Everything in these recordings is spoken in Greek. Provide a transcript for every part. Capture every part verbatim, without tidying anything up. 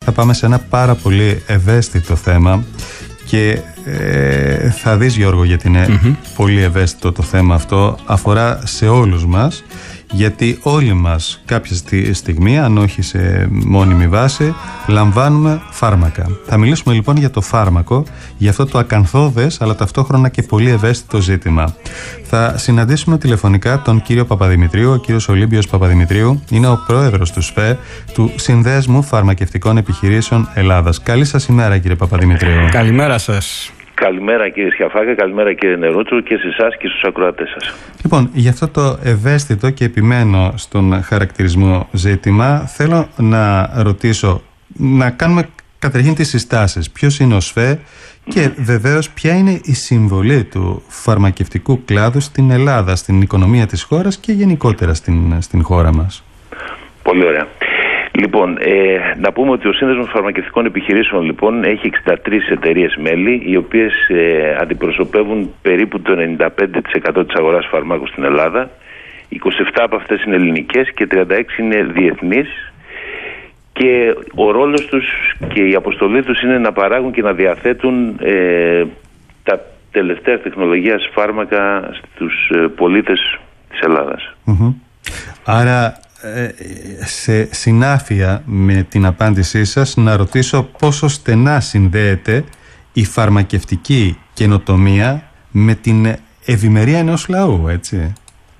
θα πάμε σε ένα πάρα πολύ ευαίσθητο θέμα και ε, θα δεις, Γιώργο, γιατί είναι mm-hmm. πολύ ευαίσθητο το θέμα αυτό. Αφορά σε όλους μας, γιατί όλοι μας κάποια στιγμή, αν όχι σε μόνιμη βάση, λαμβάνουμε φάρμακα. Θα μιλήσουμε λοιπόν για το φάρμακο, για αυτό το ακανθώδες αλλά ταυτόχρονα και πολύ ευαίσθητο ζήτημα. Θα συναντήσουμε τηλεφωνικά τον κύριο Παπαδημητρίου. Ο κύριος Ολύμπιος Παπαδημητρίου είναι ο πρόεδρος του ΣΦΕ, του Συνδέσμου Φαρμακευτικών Επιχειρήσεων Ελλάδας. Καλή σας ημέρα, κύριε Παπαδημητρίου. Καλημέρα σας. Καλημέρα, κύριε Σιαφάκα, καλημέρα, κύριε Νερούτσο, και σε εσάς και στους ακροατές σας. Λοιπόν, για αυτό το ευαίσθητο και επιμένω στον χαρακτηρισμό ζήτημα, θέλω να ρωτήσω, να κάνουμε καταρχήν τις συστάσεις. Ποιος είναι ο ΣΦΕ και βεβαίως ποια είναι η συμβολή του φαρμακευτικού κλάδου στην Ελλάδα, στην οικονομία της χώρας και γενικότερα στην, στην χώρα μας? Πολύ ωραία. Λοιπόν, ε, να πούμε ότι ο Σύνδεσμος Φαρμακευτικών Επιχειρήσεων λοιπόν έχει εξήντα τρεις εταιρείες μέλη, οι οποίες ε, αντιπροσωπεύουν περίπου το ενενήντα πέντε τοις εκατό της αγοράς φαρμάκου στην Ελλάδα. είκοσι επτά από αυτές είναι ελληνικές και τριάντα έξι είναι διεθνείς, και ο ρόλος τους και η αποστολή τους είναι να παράγουν και να διαθέτουν ε, τα τελευταία τεχνολογίας φάρμακα στους ε, πολίτες της Ελλάδας. Mm-hmm. Άρα, σε συνάφεια με την απάντησή σας, να ρωτήσω πόσο στενά συνδέεται η φαρμακευτική καινοτομία με την ευημερία ενός λαού, έτσι?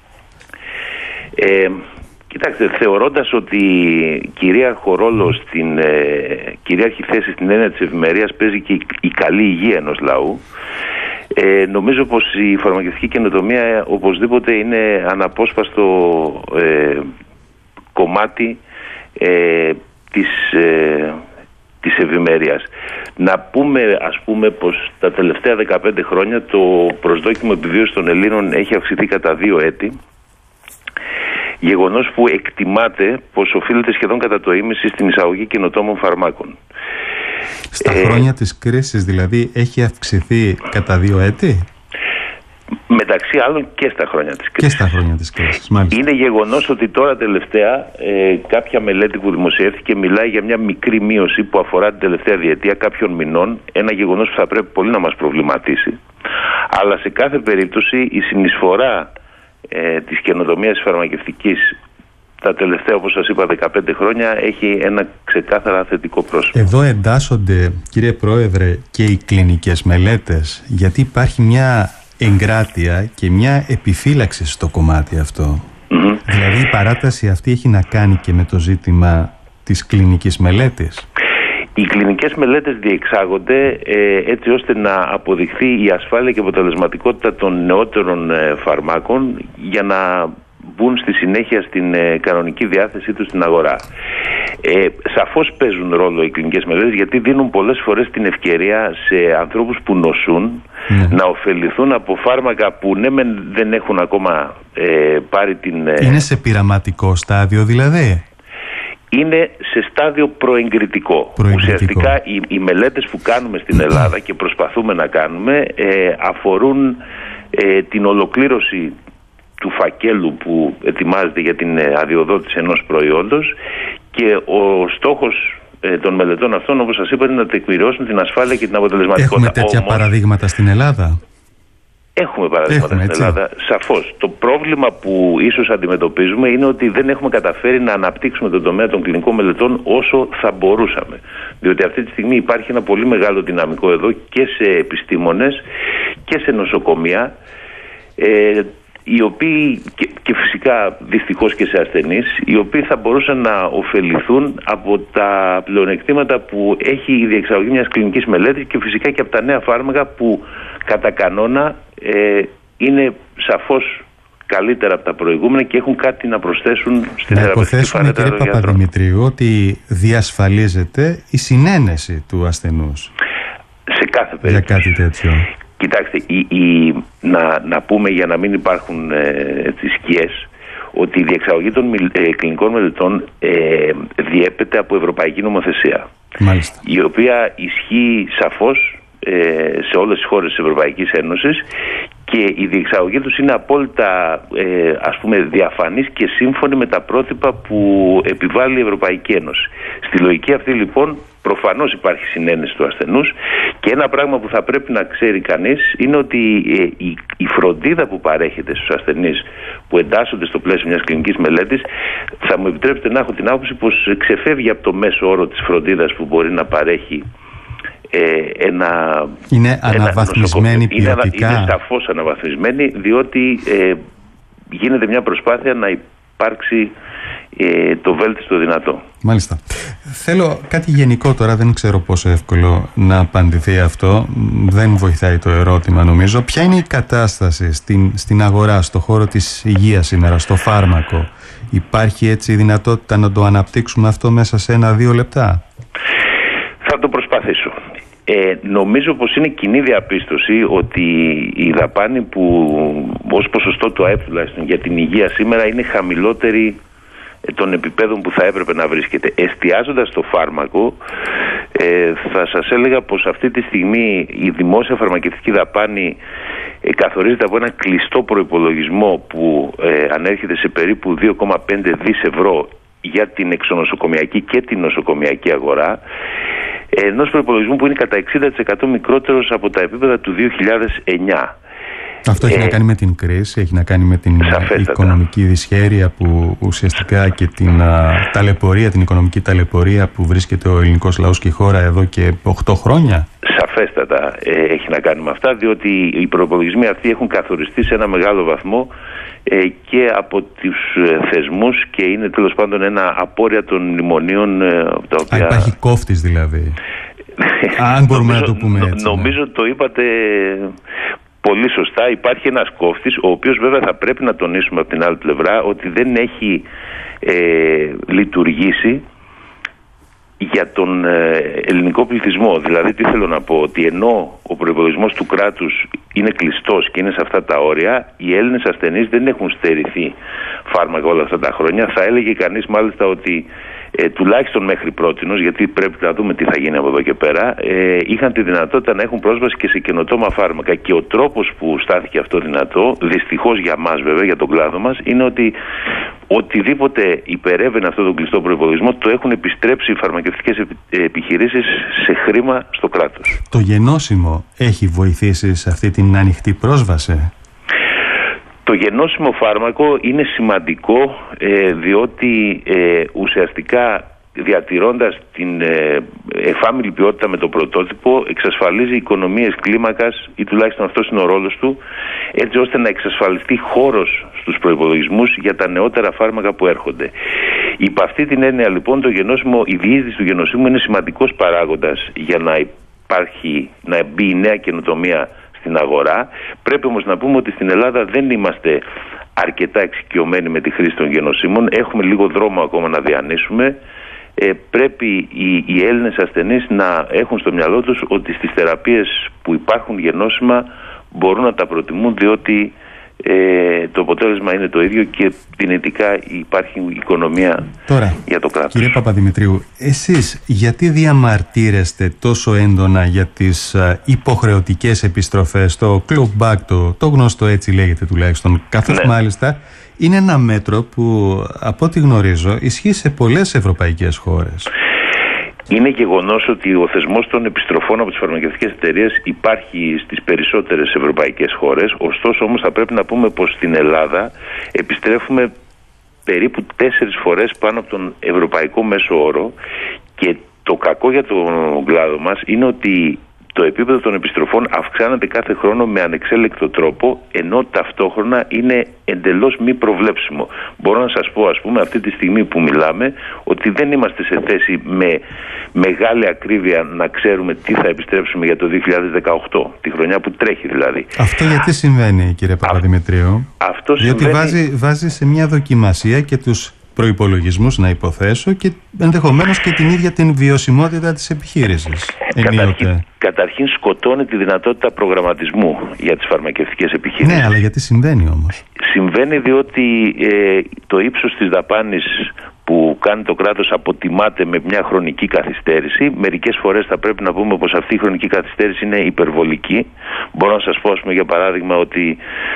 Ε, κοιτάξτε, θεωρώντας ότι κυρίαρχο ρόλο στην ε, κυρίαρχη θέση στην έννοια της ευημερίας παίζει και η, η καλή υγεία ενός λαού, ε, νομίζω πως η φαρμακευτική καινοτομία οπωσδήποτε είναι αναπόσπαστο ε, κομμάτι ε, της, ε, της ευημερίας. Να πούμε, ας πούμε, πως τα τελευταία δεκαπέντε χρόνια το προσδόκιμο επιβίωσης των Ελλήνων έχει αυξηθεί κατά δύο έτη, γεγονός που εκτιμάται πως οφείλεται σχεδόν κατά το ίμιση στην εισαγωγή καινοτόμων φαρμάκων. Στα ε, χρόνια της κρίσης δηλαδή έχει αυξηθεί κατά δύο έτη? Μεταξύ άλλων και στα χρόνια της κρίσης. Και στα χρόνια της κρίσης, μάλιστα. Είναι γεγονός ότι τώρα τελευταία ε, κάποια μελέτη που δημοσιεύτηκε μιλάει για μια μικρή μείωση που αφορά την τελευταία διετία κάποιων μηνών, ένα γεγονός που θα πρέπει πολύ να μας προβληματίσει. Αλλά σε κάθε περίπτωση η συνεισφορά ε, της καινοτομίας φαρμακευτικής τα τελευταία, όπως σας είπα, δεκαπέντε χρόνια έχει ένα ξεκάθαρα θετικό πρόσωπο. Εδώ εντάσσονται, κύριε Πρόεδρε, και οι κλινικές μελέτες, γιατί υπάρχει μια εγκράτεια και μια επιφύλαξη στο κομμάτι αυτό. Mm-hmm. Δηλαδή η παράταση αυτή έχει να κάνει και με το ζήτημα της κλινικής μελέτης. Οι κλινικές μελέτες διεξάγονται ε, έτσι ώστε να αποδειχθεί η ασφάλεια και αποτελεσματικότητα των νεότερων ε, φαρμάκων για να μπουν στη συνέχεια στην ε, κανονική διάθεσή τους στην αγορά. Ε, σαφώς παίζουν ρόλο οι κλινικές μελέτες, γιατί δίνουν πολλές φορές την ευκαιρία σε ανθρώπους που νοσούν mm. να ωφεληθούν από φάρμακα που ναι μεν δεν έχουν ακόμα ε, πάρει την... Ε... Είναι σε πειραματικό στάδιο δηλαδή? Είναι σε στάδιο προεγκριτικό. προεγκριτικό. Ουσιαστικά οι, οι μελέτες που κάνουμε στην Ελλάδα και προσπαθούμε να κάνουμε ε, αφορούν ε, την ολοκλήρωση του φακέλου που ετοιμάζεται για την αδειοδότηση ενός προϊόντος, και ο στόχος ε, των μελετών αυτών, όπως σας είπα, είναι να τεκμηριώσουν την ασφάλεια και την αποτελεσματικότητα. Έχουμε τέτοια Όμως, παραδείγματα στην Ελλάδα? Έχουμε παραδείγματα έχουμε, στην Ελλάδα, σαφώς. Το πρόβλημα που ίσως αντιμετωπίζουμε είναι ότι δεν έχουμε καταφέρει να αναπτύξουμε τον τομέα των κλινικών μελετών όσο θα μπορούσαμε. Διότι αυτή τη στιγμή υπάρχει ένα πολύ μεγάλο δυναμικό εδώ και σε επιστήμονες και σε νοσοκομεία, ε, οι οποίοι, και, και φυσικά δυστυχώς και σε ασθενείς, οι οποίοι θα μπορούσαν να ωφεληθούν από τα πλεονεκτήματα που έχει η διεξαγωγή μιας κλινικής μελέτης και φυσικά και από τα νέα φάρμακα που κατά κανόνα ε, είναι σαφώς καλύτερα από τα προηγούμενα και έχουν κάτι να προσθέσουν στην θεραπευτική φαρέτρα. Να υποθέσουμε, κύριε Παπαδημητρίου, ότι διασφαλίζεται η συνένεση του ασθενούς σε κάθε περίπτωση για κάτι τέτοιο. Κοιτάξτε, η, η, να, να πούμε, για να μην υπάρχουν ε, τις σκιές, ότι η διεξαγωγή των ε, κλινικών μελετών ε, διέπεται από ευρωπαϊκή νομοθεσία. Μάλιστα. Η οποία ισχύει σαφώς ε, σε όλες τις χώρες της Ευρωπαϊκής Ένωσης, και η διεξαγωγή τους είναι απόλυτα ε, ας πούμε διαφανής και σύμφωνη με τα πρότυπα που επιβάλλει η Ευρωπαϊκή Ένωση. Στη λογική αυτή λοιπόν προφανώς υπάρχει συνένεση του ασθενούς, και ένα πράγμα που θα πρέπει να ξέρει κανείς είναι ότι ε, η, η φροντίδα που παρέχεται στους ασθενείς που εντάσσονται στο πλαίσιο μιας κλινικής μελέτης, θα μου επιτρέπετε να έχω την άποψη πως ξεφεύγει από το μέσο όρο της φροντίδας που μπορεί να παρέχει ε, ένα είναι αναβαθμισμένη ένα ποιοτικά. Είναι, είναι σαφώς αναβαθμισμένη, διότι ε, γίνεται μια προσπάθεια να υπάρξει ε, το βέλτιστο δυνατό. Μάλιστα. Θέλω κάτι γενικό τώρα, δεν ξέρω πόσο εύκολο να απαντηθεί αυτό, δεν βοηθάει το ερώτημα νομίζω. Ποια είναι η κατάσταση στην, στην αγορά, στο χώρο της υγείας σήμερα, στο φάρμακο? Υπάρχει έτσι η δυνατότητα να το αναπτύξουμε αυτό μέσα σε ένα-δύο λεπτά? Θα το προσπαθήσω. Ε, νομίζω πως είναι κοινή διαπίστωση ότι η δαπάνη που ως ποσοστό του ΑΕΠ τουλάχιστον για την υγεία σήμερα είναι χαμηλότερη των επιπέδων που θα έπρεπε να βρίσκεται. Εστιάζοντας στο φάρμακο, ε, θα σας έλεγα πως αυτή τη στιγμή η δημόσια φαρμακευτική δαπάνη ε, καθορίζεται από ένα κλειστό προϋπολογισμό που ε, ανέρχεται σε περίπου δύο κόμμα πέντε δισεκατομμύρια ευρώ για την εξονοσοκομιακή και την νοσοκομιακή αγορά, ενός προϋπολογισμού που είναι κατά εξήντα τοις εκατό μικρότερος από τα επίπεδα του δύο χιλιάδες εννιά. Αυτό έχει ε, να κάνει με την κρίση, έχει να κάνει με την σαφέστατα. οικονομική δυσχέρεια που ουσιαστικά και την α, ταλαιπωρία, την οικονομική ταλαιπωρία που βρίσκεται ο ελληνικός λαός και η χώρα εδώ και οκτώ χρόνια. Σαφέστατα ε, έχει να κάνει με αυτά, διότι οι προϋπολογισμοί αυτοί έχουν καθοριστεί σε ένα μεγάλο βαθμό ε, και από τους ε, θεσμούς, και είναι τέλος πάντων ένα απόρρια των μνημονίων ε, τα οποία... Α, υπάρχει κόφτης δηλαδή. Αν μπορούμε νομίζω, να το πούμε έτσι. Νομίζω ναι. Το είπατε πολύ σωστά. Υπάρχει ένας κόφτης, ο οποίος βέβαια θα πρέπει να τονίσουμε από την άλλη πλευρά ότι δεν έχει ε, λειτουργήσει για τον ε, ελληνικό πληθυσμό. Δηλαδή τι θέλω να πω, ότι ενώ ο προϋπολογισμός του κράτους είναι κλειστός και είναι σε αυτά τα όρια, οι Έλληνες ασθενείς δεν έχουν στερηθεί φάρμακα όλα αυτά τα χρόνια. Θα έλεγε κανείς μάλιστα ότι ε, τουλάχιστον μέχρι πρότινος, γιατί πρέπει να δούμε τι θα γίνει από εδώ και πέρα, ε, είχαν τη δυνατότητα να έχουν πρόσβαση και σε καινοτόμα φάρμακα. Και ο τρόπος που στάθηκε αυτό δυνατό, δυστυχώς για μας βέβαια, για τον κλάδο μας, είναι ότι οτιδήποτε υπερεύαινε αυτό τον κλειστό προϋπολογισμό το έχουν επιστρέψει οι φαρμακευτικές επιχειρήσεις σε χρήμα στο κράτος. Το γενώσιμο έχει βοηθήσει σε αυτή την ανοιχτή πρόσβαση? Το γενώσιμο φάρμακο είναι σημαντικό ε, διότι ε, ουσιαστικά διατηρώντας την ε, εφάμιλη ποιότητα με το πρωτότυπο εξασφαλίζει οικονομίες κλίμακας, ή τουλάχιστον αυτός είναι ο ρόλος του, έτσι ώστε να εξασφαλιστεί χώρος στους προϋπολογισμούς για τα νεότερα φάρμακα που έρχονται. Υπ' αυτή την έννοια λοιπόν το γενώσιμο, η διείσδυση του γεννοσύμου είναι σημαντικός παράγοντας για να υπάρχει, να μπει η νέα καινοτομία στην αγορά. Πρέπει όμως να πούμε ότι στην Ελλάδα δεν είμαστε αρκετά εξοικειωμένοι με τη χρήση των γεννοσύμων. Έχουμε λίγο δρόμο ακόμα να διανύσουμε. Ε, πρέπει οι, οι Έλληνες ασθενείς να έχουν στο μυαλό τους ότι στις θεραπείες που υπάρχουν γεννόσιμα μπορούν να τα προτιμούν, διότι ε, το αποτέλεσμα είναι το ίδιο και δυνητικά υπάρχει οικονομία. Τώρα, για το κράτος. Κύριε Παπαδημητρίου, εσείς γιατί διαμαρτύρεστε τόσο έντονα για τις α, υποχρεωτικές επιστροφές, το clawback, το, το γνωστό έτσι λέγεται τουλάχιστον, καθώς ναι. μάλιστα είναι ένα μέτρο που από ό,τι γνωρίζω ισχύει σε πολλές ευρωπαϊκές χώρες? Είναι γεγονός ότι ο θεσμός των επιστροφών από τις φαρμακευτικές εταιρείες υπάρχει στις περισσότερες ευρωπαϊκές χώρες. Ωστόσο όμως θα πρέπει να πούμε πως στην Ελλάδα επιστρέφουμε περίπου τέσσερις φορές πάνω από τον ευρωπαϊκό μέσο όρο, και το κακό για τον κλάδο μας είναι ότι το επίπεδο των επιστροφών αυξάνεται κάθε χρόνο με ανεξέλεκτο τρόπο, ενώ ταυτόχρονα είναι εντελώς μη προβλέψιμο. Μπορώ να σας πω, ας πούμε, αυτή τη στιγμή που μιλάμε, ότι δεν είμαστε σε θέση με μεγάλη ακρίβεια να ξέρουμε τι θα επιστρέψουμε για το δύο χιλιάδες δεκαοκτώ, τη χρονιά που τρέχει δηλαδή. Αυτό γιατί συμβαίνει, κύριε Παπαδημητρίου? Αυτό Διότι συμβαίνει... βάζει, βάζει σε μια δοκιμασία και τους προϋπολογισμούς, να υποθέσω, και ενδεχομένως και την ίδια την βιωσιμότητα της επιχείρησης. Καταρχήν, καταρχήν σκοτώνει τη δυνατότητα προγραμματισμού για τις φαρμακευτικές επιχειρήσεις. Ναι, αλλά γιατί συμβαίνει όμως? Συμβαίνει διότι ε, το ύψος της δαπάνης που κάνει το κράτος αποτιμάται με μια χρονική καθυστέρηση. Μερικές φορές θα πρέπει να πούμε πως αυτή η χρονική καθυστέρηση είναι υπερβολική. Μπορώ να σας πω, ας πούμε, για παράδειγμα, ότι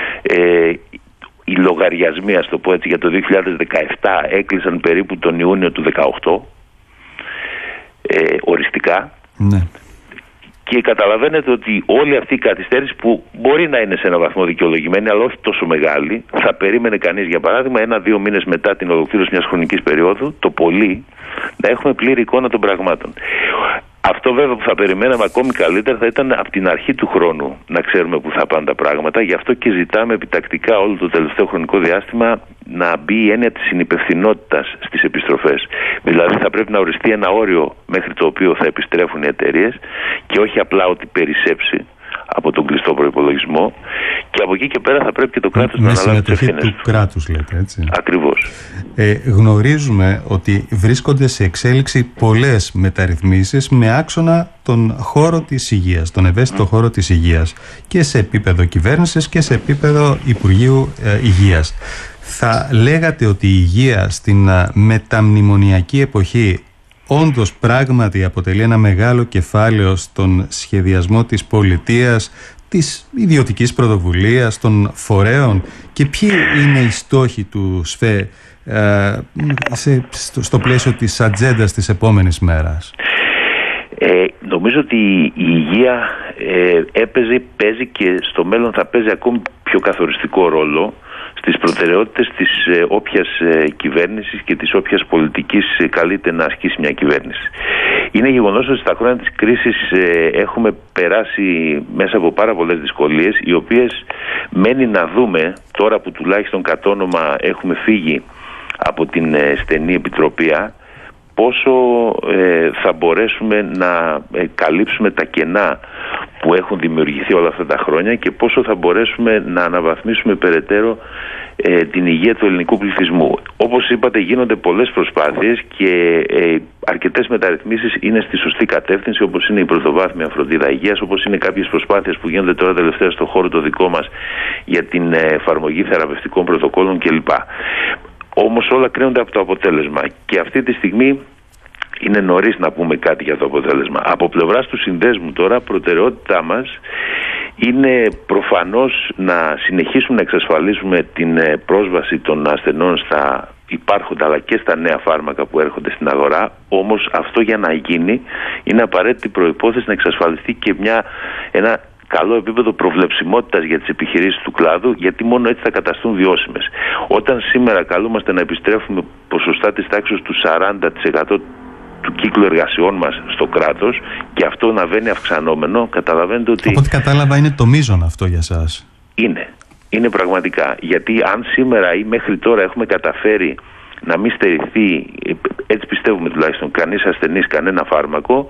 ε, οι λογαριασμοί, ας το πω έτσι, για το δύο χιλιάδες δεκαεπτά έκλεισαν περίπου τον Ιούνιο του δύο χιλιάδες δεκαοκτώ. ε, οριστικά. Ναι. Και καταλαβαίνετε ότι όλη αυτή η καθυστέρηση, που μπορεί να είναι σε ένα βαθμό δικαιολογημένη, αλλά όχι τόσο μεγάλη, θα περίμενε κανείς, για παράδειγμα, ένα-δύο μήνες μετά την ολοκλήρωση μιας χρονικής περίοδου, το πολύ, να έχουμε πλήρη εικόνα των πραγμάτων. Αυτό βέβαια που θα περιμέναμε ακόμη καλύτερα θα ήταν από την αρχή του χρόνου να ξέρουμε που θα πάνε τα πράγματα. Γι' αυτό και ζητάμε επιτακτικά όλο το τελευταίο χρονικό διάστημα να μπει η έννοια της συνυπευθυνότητας στις επιστροφές. Δηλαδή θα πρέπει να οριστεί ένα όριο μέχρι το οποίο θα επιστρέφουν οι εταιρείες και όχι απλά ότι περισσέψει από τον κλειστό προϋπολογισμό, και από εκεί και πέρα θα πρέπει και το κράτος να αναλάβει τις ευθύνες του. του κράτους, λέτε, έτσι. Ακριβώς. Ε, γνωρίζουμε ότι βρίσκονται σε εξέλιξη πολλές μεταρρυθμίσεις με άξονα τον χώρο της υγείας, τον ευαίσθητο mm. χώρο της υγείας, και σε επίπεδο κυβέρνησης και σε επίπεδο Υπουργείου ε, Υγείας. Θα λέγατε ότι η υγεία στην α, μεταμνημονιακή εποχή όντως πράγματι αποτελεί ένα μεγάλο κεφάλαιο στον σχεδιασμό της πολιτείας, της ιδιωτικής πρωτοβουλίας, των φορέων, και ποιοι είναι οι στόχοι του ΣΦΕ ε, σε, στο, στο πλαίσιο της ατζέντας της επόμενης μέρας? Ε, νομίζω ότι η υγεία ε, έπαιζε, παίζει και στο μέλλον θα παίζει ακόμη πιο καθοριστικό ρόλο στις προτεραιότητες της ε, όποιας ε, κυβέρνησης και της όποιας πολιτικής ε, καλείται να ασκήσει μια κυβέρνηση. Είναι γεγονός ότι στα χρόνια της κρίσης ε, έχουμε περάσει μέσα από πάρα πολλές δυσκολίες, οι οποίες μένει να δούμε, τώρα που τουλάχιστον κατ' όνομα έχουμε φύγει από την ε, στενή επιτροπία, πόσο ε, θα μπορέσουμε να ε, καλύψουμε τα κενά που έχουν δημιουργηθεί όλα αυτά τα χρόνια και πόσο θα μπορέσουμε να αναβαθμίσουμε περαιτέρω ε, την υγεία του ελληνικού πληθυσμού. Όπως είπατε, γίνονται πολλές προσπάθειες και ε, αρκετές μεταρρυθμίσεις είναι στη σωστή κατεύθυνση, όπως είναι η πρωτοβάθμια φροντίδα υγείας, όπως είναι κάποιες προσπάθειες που γίνονται τώρα τελευταία στον χώρο το δικό μας για την ε, εφαρμογή θεραπευτικών πρωτοκόλων κλπ. Όμως όλα κρίνονται από το αποτέλεσμα και αυτή τη στιγμή είναι νωρίς να πούμε κάτι για το αποτέλεσμα. Από πλευράς του συνδέσμου τώρα, προτεραιότητά μας είναι προφανώς να συνεχίσουμε να εξασφαλίσουμε την πρόσβαση των ασθενών στα υπάρχοντα αλλά και στα νέα φάρμακα που έρχονται στην αγορά. Όμως αυτό για να γίνει είναι απαραίτητη προϋπόθεση να εξασφαλιστεί και μια, ένα καλό επίπεδο προβλεψιμότητας για τις επιχειρήσεις του κλάδου, γιατί μόνο έτσι θα καταστούν βιώσιμες. Όταν σήμερα καλούμαστε να επιστρέφουμε ποσοστά της τάξης του σαράντα τοις εκατό του κύκλου εργασιών μας στο κράτος και αυτό να βαίνει αυξανόμενο, καταλαβαίνετε ότι... Από ό,τι κατάλαβα είναι το μείζον αυτό για σας. Είναι. Είναι πραγματικά. Γιατί αν σήμερα ή μέχρι τώρα έχουμε καταφέρει να μην στερηθεί, έτσι πιστεύουμε τουλάχιστον, κανείς ασθενής κανένα φάρμακο,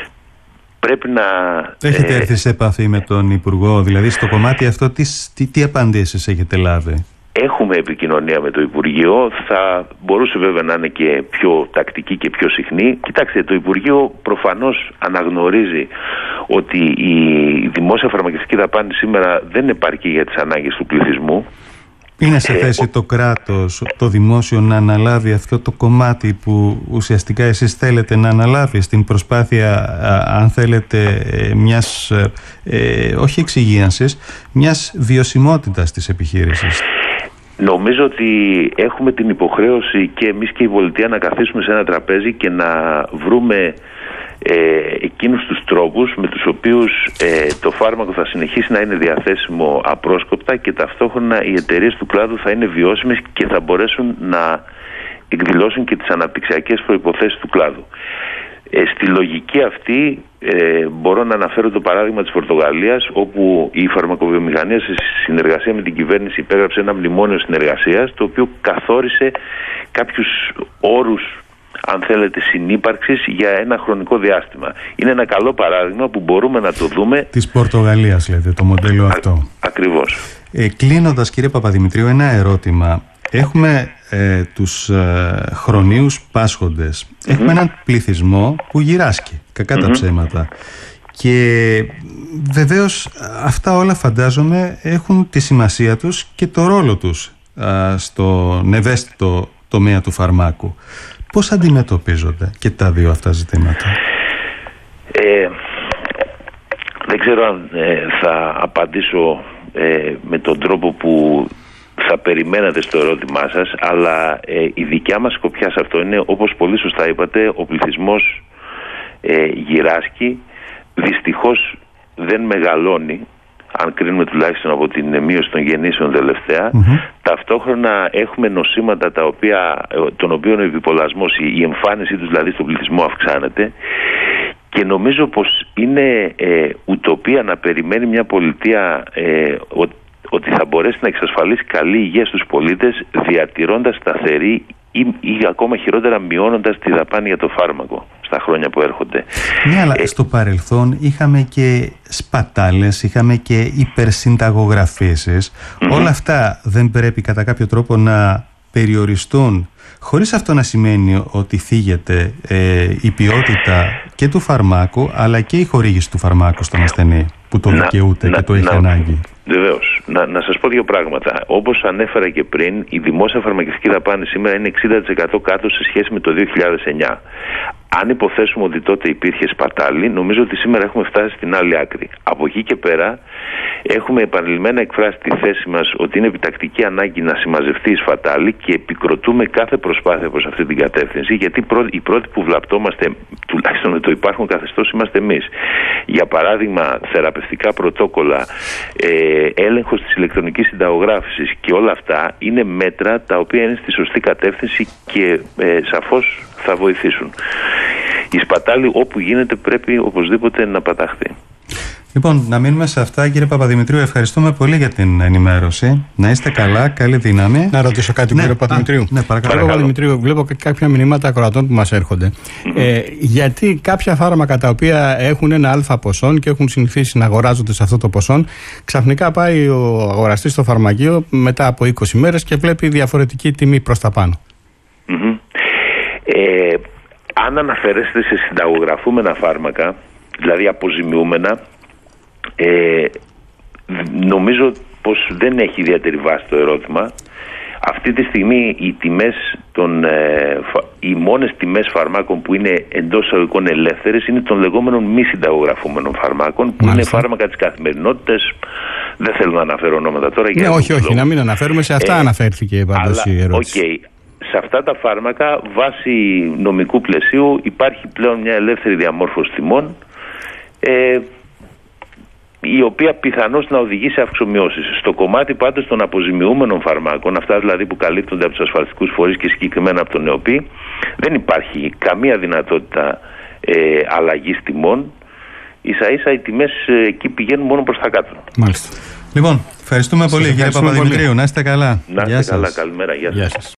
πρέπει να... Έχετε ε... έρθει σε επαφή με τον Υπουργό, δηλαδή στο κομμάτι αυτό τι, τι, τι απαντήσεις έχετε λάβει? Έχουμε επικοινωνία με το Υπουργείο, θα μπορούσε βέβαια να είναι και πιο τακτική και πιο συχνή. Κοιτάξτε, το Υπουργείο προφανώς αναγνωρίζει ότι η δημόσια φαρμακευτική δαπάνη σήμερα δεν επαρκεί για τις ανάγκες του πληθυσμού. Είναι σε θέση ε, το κράτος, το δημόσιο, να αναλάβει αυτό το κομμάτι που ουσιαστικά εσείς θέλετε να αναλάβει στην προσπάθεια, αν θέλετε, μιας, ε, όχι εξυγίανσης, μιας βιωσιμότητας της επιχείρησης? Νομίζω ότι έχουμε την υποχρέωση και εμείς και η πολιτεία να καθίσουμε σε ένα τραπέζι και να βρούμε ε, εκείνους τους τρόπους με τους οποίους ε, το φάρμακο θα συνεχίσει να είναι διαθέσιμο απρόσκοπτα και ταυτόχρονα οι εταιρείες του κλάδου θα είναι βιώσιμες και θα μπορέσουν να εκδηλώσουν και τις αναπτυξιακές προϋποθέσεις του κλάδου. Ε, στη λογική αυτή ε, μπορώ να αναφέρω το παράδειγμα της Πορτογαλίας, όπου η φαρμακοβιομηχανία σε συνεργασία με την κυβέρνηση υπέγραψε ένα μνημόνιο συνεργασίας, το οποίο καθόρισε κάποιους όρους, αν θέλετε, συνύπαρξης για ένα χρονικό διάστημα. Είναι ένα καλό παράδειγμα που μπορούμε να το δούμε. Της Πορτογαλίας λέτε το μοντέλο Α, αυτό. Ακριβώς. Ε, κλείνοντας, κύριε Παπαδημητρίου, ένα ερώτημα. Έχουμε ε, τους ε, χρονίους πάσχοντες. Mm-hmm. Έχουμε έναν πληθυσμό που γυράσκει, κακά mm-hmm. τα ψέματα. Και βεβαίως αυτά όλα, φαντάζομαι, έχουν τη σημασία τους και το ρόλο τους α, στον ευαίσθητο τομέα του φαρμάκου. Πώς αντιμετωπίζονται και τα δύο αυτά ζητήματα? Ε, δεν ξέρω αν ε, θα απαντήσω ε, με τον τρόπο που θα περιμένατε στο ερώτημά σας, αλλά ε, η δικιά μας σκοπιά σε αυτό είναι, όπως πολύ σωστά είπατε, ο πληθυσμός ε, γυράσκει, δυστυχώς δεν μεγαλώνει, αν κρίνουμε τουλάχιστον από την μείωση των γεννήσεων τελευταία. Mm-hmm. Ταυτόχρονα έχουμε νοσήματα τα οποία, των οποίων ο επιπολασμός, η εμφάνισή τους δηλαδή στον πληθυσμό αυξάνεται, και νομίζω πως είναι ε, ουτοπία να περιμένει μια πολιτεία ε, ο, ότι θα μπορέσει να εξασφαλίσει καλή υγεία στους πολίτες διατηρώντας σταθερή ή, ή ακόμα χειρότερα μειώνοντας τη δαπάνη για το φάρμακο στα χρόνια που έρχονται. Ναι, αλλά ε, στο παρελθόν είχαμε και σπατάλες, είχαμε και υπερσυνταγογραφήσεις. Mm-hmm. Όλα αυτά δεν πρέπει κατά κάποιο τρόπο να περιοριστούν, χωρίς αυτό να σημαίνει ότι θίγεται ε, η ποιότητα και του φαρμάκου, αλλά και η χορήγηση του φαρμάκου στον ασθενή που το να, δικαιούται να, και το έχει να, ανάγκη. Βεβαίως. Να, να σας πω δύο πράγματα. Όπως ανέφερα και πριν, η δημόσια φαρμακευτική δαπάνη σήμερα είναι εξήντα τοις εκατό κάτω σε σχέση με το δύο χιλιάδες εννιά. Αν υποθέσουμε ότι τότε υπήρχε σπατάλη, νομίζω ότι σήμερα έχουμε φτάσει στην άλλη άκρη. Από εκεί και πέρα έχουμε επανειλημμένα εκφράσει τη θέση μας ότι είναι επιτακτική ανάγκη να συμμαζευτεί η σπατάλη και επικροτούμε κάθε προσπάθεια προς αυτή την κατεύθυνση, γιατί οι πρώτοι που βλαπτόμαστε, τουλάχιστον με το υπάρχον καθεστώς, είμαστε εμείς. Για παράδειγμα, θεραπευτικά πρωτόκολλα, ε, έλεγχος της ηλεκτρονικής συνταγογράφησης και όλα αυτά είναι μέτρα τα οποία είναι στη σωστή κατεύθυνση και ε, σαφώς θα βοηθήσουν. Η σπατάλη όπου γίνεται πρέπει οπωσδήποτε να παταχθεί. Λοιπόν, να μείνουμε σε αυτά, κύριε Παπαδημητρίου. Ευχαριστούμε πολύ για την ενημέρωση. Να είστε καλά, καλή δύναμη. Να ρωτήσω κάτι, ναι, κύριε Παπαδημητρίου. Ναι, παρακαλώ. Κύριε Παπαδημητρίου, βλέπω και κάποια μηνύματα ακροατών που μας έρχονται. Mm-hmm. Ε, γιατί κάποια φάρμακα τα οποία έχουν ένα αλφα ποσό και έχουν συνηθίσει να αγοράζονται σε αυτό το ποσό, ξαφνικά πάει ο αγοραστής στο φαρμακείο μετά από είκοσι μέρες και βλέπει διαφορετική τιμή προς τα πάνω. Mm-hmm. Ε, αν αναφερέστε σε συνταγογραφούμενα φάρμακα, δηλαδή αποζημιούμενα, ε, νομίζω πως δεν έχει ιδιαίτερη βάση το ερώτημα. Αυτή τη στιγμή οι τιμές των, ε, οι μόνες τιμές φαρμάκων που είναι εντός εισαγωγικών ελεύθερες είναι των λεγόμενων μη συνταγογραφούμενων φαρμάκων, που Μάλιστα. είναι φάρμακα της καθημερινότητας. Δεν θέλω να αναφέρω ονόματα τώρα. Ναι, όχι, όχι, να μην αναφέρουμε, σε αυτά ε, αναφέρθηκε πάντως η ερώτηση. Okay. Σε αυτά τα φάρμακα, βάσει νομικού πλαισίου, υπάρχει πλέον μια ελεύθερη διαμόρφωση τιμών, ε, η οποία πιθανώς να οδηγεί σε αυξομοιώσεις. Στο κομμάτι πάντως των αποζημιούμενων φαρμάκων, αυτά δηλαδή που καλύπτονται από τους ασφαλιστικούς φορείς και συγκεκριμένα από τον ΕΟΠΗ, δεν υπάρχει καμία δυνατότητα ε, αλλαγής τιμών. Ίσα ίσα οι τιμές ε, εκεί πηγαίνουν μόνο προς τα κάτω. Μάλιστα. Λοιπόν, ευχαριστούμε πολύ, κύριε Παπαδημητρίου. Να είστε καλά. Να είστε καλά. Καλημέρα. Γεια σας. Γεια σας.